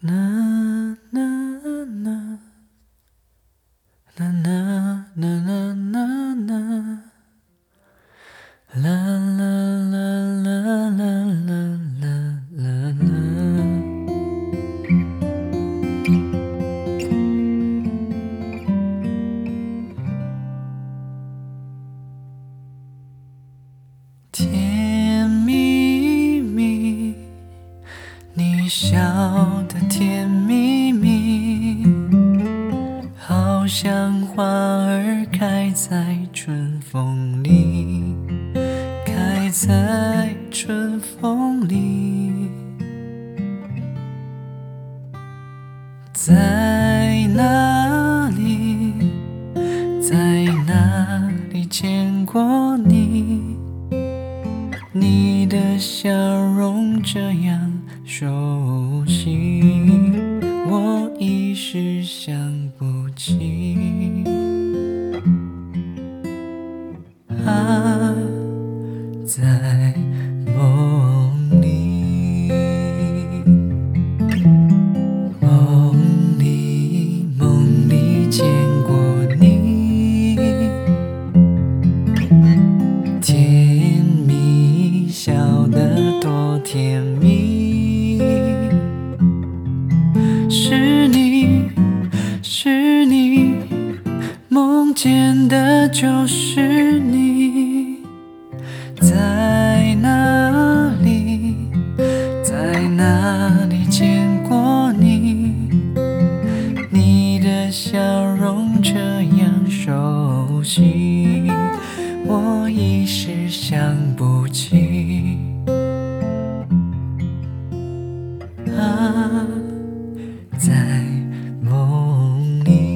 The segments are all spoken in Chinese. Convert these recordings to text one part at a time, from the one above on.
啦啦啦啦啦啦啦啦啦啦啦啦啦啦啦。甜蜜蜜，你笑得甜蜜蜜，好像花儿开在春风里，开在春风里。在哪里，在哪里见过你？你的笑容这样熟悉，我一时想不起。啊，在梦里，梦里，梦里见过你，甜蜜，笑得多甜蜜。是你，是你，梦见的就是你。在哪里，在哪里见过你？你的笑容这样熟悉，我一时想不起。啊，在梦里。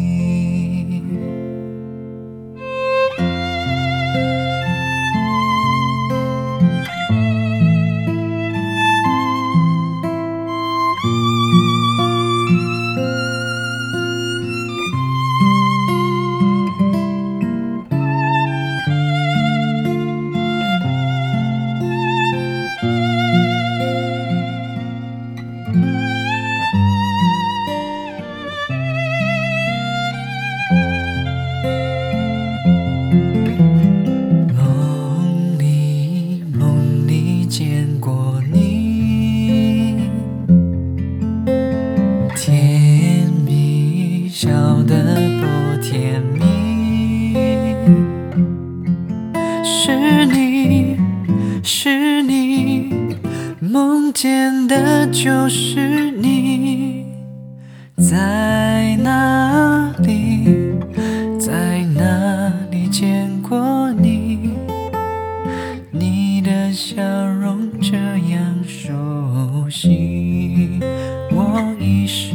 梦里，梦里见过你，甜蜜，笑得多甜蜜。是你，是你，梦见的就是你。在哪里，在哪里见过你？你的笑容这样熟悉，我一时